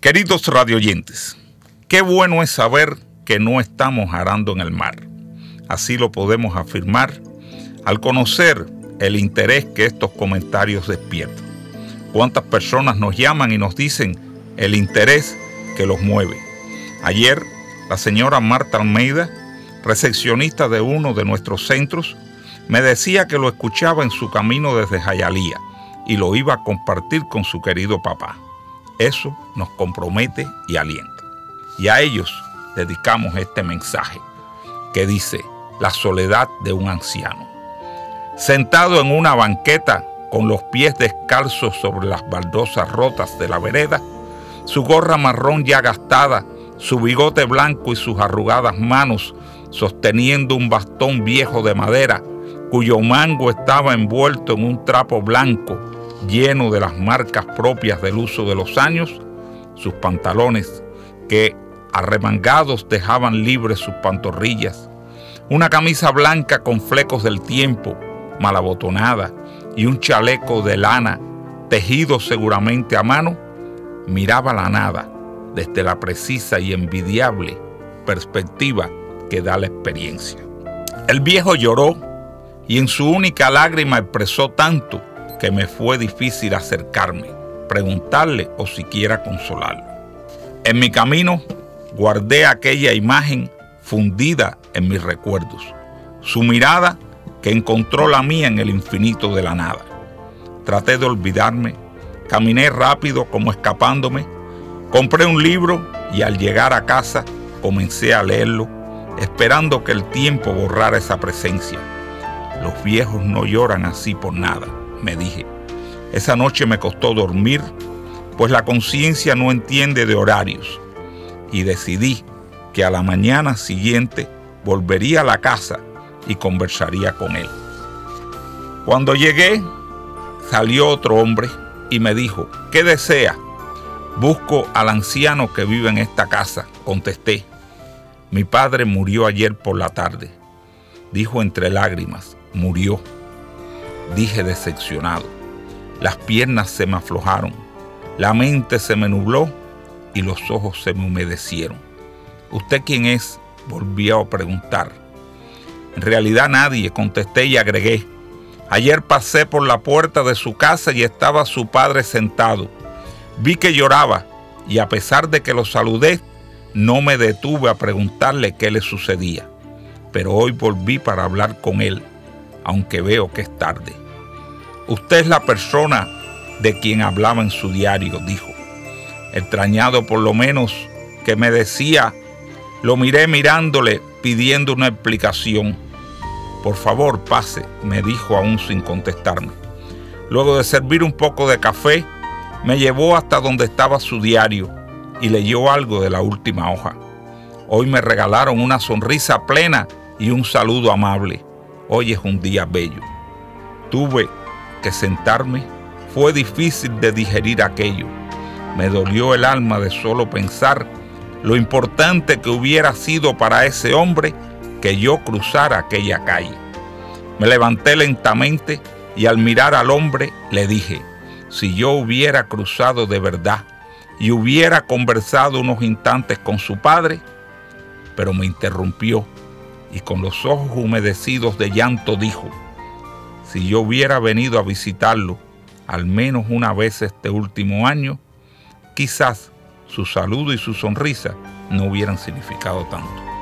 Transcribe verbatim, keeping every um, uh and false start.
Queridos radioyentes, qué bueno es saber que no estamos arando en el mar. Así lo podemos afirmar al conocer el interés que estos comentarios despiertan. Cuántas personas nos llaman y nos dicen el interés que los mueve. Ayer, la señora Marta Almeida, recepcionista de uno de nuestros centros, me decía que lo escuchaba en su camino desde Hialeah y lo iba a compartir con su querido papá. Eso nos compromete y alienta. Y a ellos dedicamos este mensaje que dice: la soledad de un anciano. Sentado en una banqueta con los pies descalzos sobre las baldosas rotas de la vereda, su gorra marrón ya gastada, su bigote blanco y sus arrugadas manos sosteniendo un bastón viejo de madera cuyo mango estaba envuelto en un trapo blanco lleno de las marcas propias del uso de los años, sus pantalones que arremangados dejaban libres sus pantorrillas, una camisa blanca con flecos del tiempo, mal abotonada, y un chaleco de lana tejido seguramente a mano, miraba la nada desde la precisa y envidiable perspectiva que da la experiencia. El viejo lloró y en su única lágrima expresó tanto que me fue difícil acercarme, preguntarle o siquiera consolarlo. En mi camino guardé aquella imagen fundida en mis recuerdos, su mirada que encontró la mía en el infinito de la nada. Traté de olvidarme, caminé rápido como escapándome, compré un libro y al llegar a casa comencé a leerlo, esperando que el tiempo borrara esa presencia. Los viejos no lloran así por nada, me dije. Esa noche me costó dormir, pues la conciencia no entiende de horarios, y decidí que a la mañana siguiente volvería a la casa y conversaría con él. Cuando llegué, salió otro hombre y me dijo: ¿qué desea? Busco al anciano que vive en esta casa, contesté. Mi padre murió ayer por la tarde, dijo entre lágrimas. Murió, dije decepcionado. Las piernas se me aflojaron, la mente se me nubló y los ojos se me humedecieron. ¿Usted quién es?, volví a preguntar. En realidad nadie, contesté y agregué. Ayer pasé por la puerta de su casa y estaba su padre sentado. Vi que lloraba y a pesar de que lo saludé, no me detuve a preguntarle qué le sucedía. Pero hoy volví para hablar con él, aunque veo que es tarde. Usted es la persona de quien hablaba en su diario, dijo. Extrañado por lo menos que me decía, lo miré mirándole pidiendo una explicación. Por favor, pase, me dijo aún sin contestarme. Luego de servir un poco de café, me llevó hasta donde estaba su diario y leyó algo de la última hoja. Hoy me regalaron una sonrisa plena y un saludo amable. Hoy es un día bello. Tuve que sentarme. Fue difícil de digerir aquello. Me dolió el alma de solo pensar lo importante que hubiera sido para ese hombre que yo cruzara aquella calle. Me levanté lentamente y al mirar al hombre le dije: si yo hubiera cruzado de verdad y hubiera conversado unos instantes con su padre, pero me interrumpió y con los ojos humedecidos de llanto dijo: si yo hubiera venido a visitarlo al menos una vez este último año, quizás su saludo y su sonrisa no hubieran significado tanto.